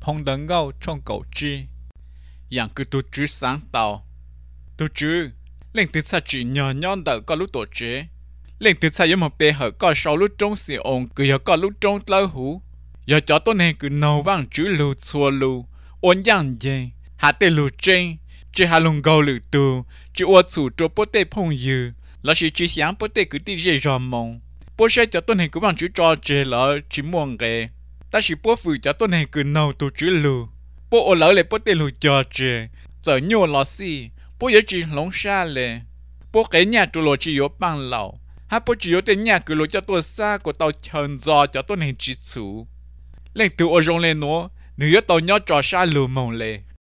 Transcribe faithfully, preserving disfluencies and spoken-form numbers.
phong đấng gâu trong cầu chi yang cứ tu chữ sáng tạo tu chữ lên từ xa chỉ nhỏ nhon đỡ có lúc tổ chế lên từ xa giống một bề hở có sau lúc trong xì ồn cứ giờ có lúc trong lâu hú giờ cho tôi này cứ nấu bằng chữ lù xua lù ôn yang gì hạ tê lù trên chỉ hạ lùng gâu lù tù chỉ ua chủ cho bố tê phong dư là chỉ chỉ sáng bố tê cứ đi dễ rò mong bố sẽ cho tôi này cứ bằng chữ trò chế là chỉ muôn ghê ta chỉ bố phụ cho tôi này cứ nấu tu chữ lù bố ở lỡ lại bố tê lù trò chế giờ nhô lò xì bố giờ chỉ lông xa lệ bố cái nhà tụ lò chỉ yếu bằng lẩu ha bố chỉ yếu tên nhà cứ lò cho tôi xa của tàu chân giò cho tôi này chỉ chủ lên từ ở trong lên nó nếu tàu nhỏ trò xa lù mong lệ